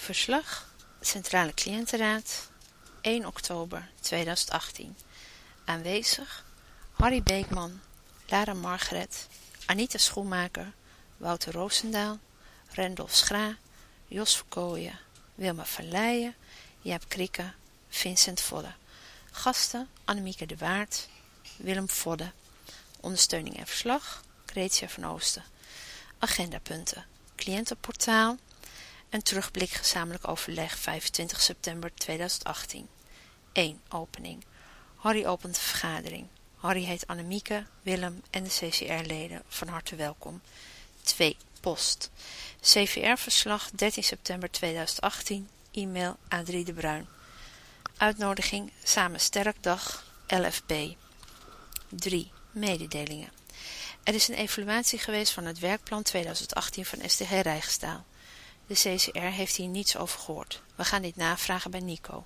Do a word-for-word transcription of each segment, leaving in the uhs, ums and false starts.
Verslag Centrale Cliëntenraad één oktober tweeduizend achttien. Aanwezig Harry Beekman, Lara Margaret, Anita Schoenmaker, Wouter Roosendaal, Rendolf Schra, Jos Verkooyen, Wilma van Leijen, Jaap Krikke, Vincent Vodde. Gasten Annemieke de Waard, Willem Vodde. Ondersteuning en verslag Gretia van Oosten. Agendapunten Cliëntenportaal en terugblik gezamenlijk overleg vijfentwintig september tweeduizend achttien. één. Opening. Harry opent de vergadering. Harry heet Annemieke, Willem en de C C R-leden van harte welkom. twee. Post. C V R-verslag dertien september tweeduizend achttien. E-mail Adrie de Bruin. Uitnodiging Samen Sterkdag L F B. drie. Mededelingen. Er is een evaluatie geweest van het werkplan tweeduizend achttien van S T G Rijgestaal. De C C R heeft hier niets over gehoord. We gaan dit navragen bij Nico.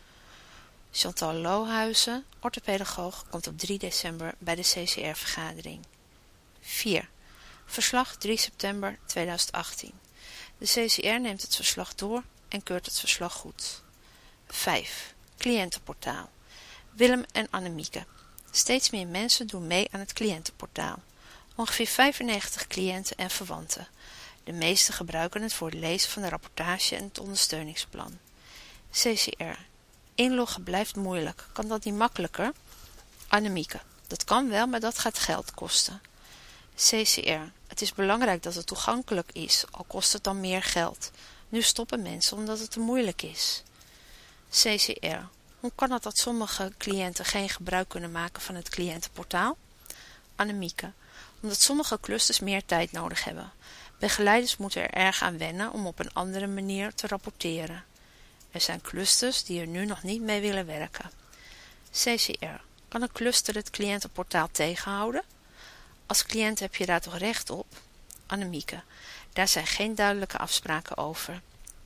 Chantal Lohuizen, orthopedagoog, komt op drie december bij de C C R-vergadering. vier. Verslag drie september tweeduizend achttien. De C C R neemt het verslag door en keurt het verslag goed. vijf. Cliëntenportaal. Willem en Annemieke. Steeds meer mensen doen mee aan het cliëntenportaal. Ongeveer vijfennegentig cliënten en verwanten. De meesten gebruiken het voor het lezen van de rapportage en het ondersteuningsplan. C C R. Inloggen blijft moeilijk. Kan dat niet makkelijker? Annemieke. Dat kan wel, maar dat gaat geld kosten. C C R. Het is belangrijk dat het toegankelijk is, al kost het dan meer geld. Nu stoppen mensen omdat het te moeilijk is. C C R. Hoe kan het dat sommige cliënten geen gebruik kunnen maken van het cliëntenportaal? Annemieke. Omdat sommige clusters meer tijd nodig hebben. Begeleiders moeten er erg aan wennen om op een andere manier te rapporteren. Er zijn clusters die er nu nog niet mee willen werken. C C R. Kan een cluster het cliëntenportaal tegenhouden? Als cliënt heb je daar toch recht op? Annemieke. Daar zijn geen duidelijke afspraken over.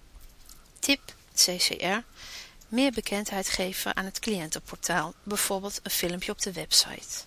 Tip C C R. Meer bekendheid geven aan het cliëntenportaal, bijvoorbeeld een filmpje op de website.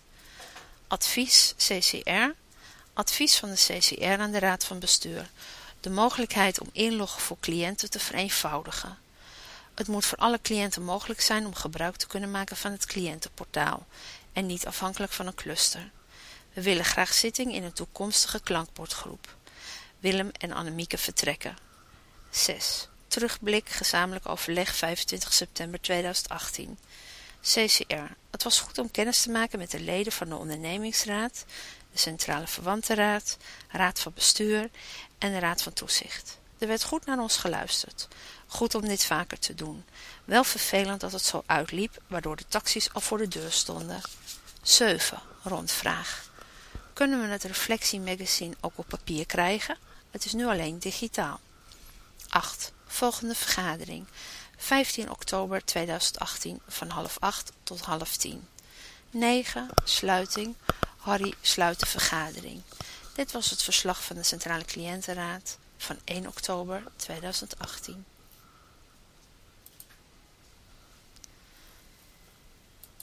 Advies C C R. Advies van de C C R aan de Raad van Bestuur. De mogelijkheid om inloggen voor cliënten te vereenvoudigen. Het moet voor alle cliënten mogelijk zijn om gebruik te kunnen maken van het cliëntenportaal en niet afhankelijk van een cluster. We willen graag zitting in een toekomstige klankbordgroep. Willem en Annemieke vertrekken. zes. Terugblik gezamenlijk overleg vijfentwintig september tweeduizend achttien. C C R. Het was goed om kennis te maken met de leden van de ondernemingsraad, de Centrale Verwantenraad, Raad van Bestuur en de Raad van Toezicht. Er werd goed naar ons geluisterd. Goed om dit vaker te doen. Wel vervelend dat het zo uitliep, waardoor de taxis al voor de deur stonden. zeven. Rondvraag. Kunnen we het reflectiemagazine ook op papier krijgen? Het is nu alleen digitaal. acht. Volgende vergadering. vijftien oktober tweeduizend achttien van half acht tot half tien. negen. Sluiting. Harry sluit de vergadering. Dit was het verslag van de Centrale Cliëntenraad van één oktober tweeduizend achttien.